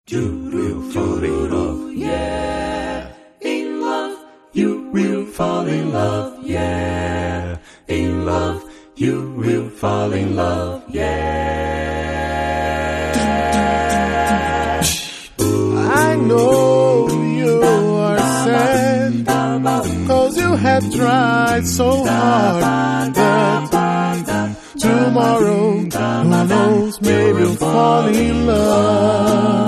You will fall in love, yeah. In love, you will fall in love, yeah. In love, you will fall in love, yeah. I know you are sad, 'cause you have tried so hard, but tomorrow, who knows, maybe you'll fall in love.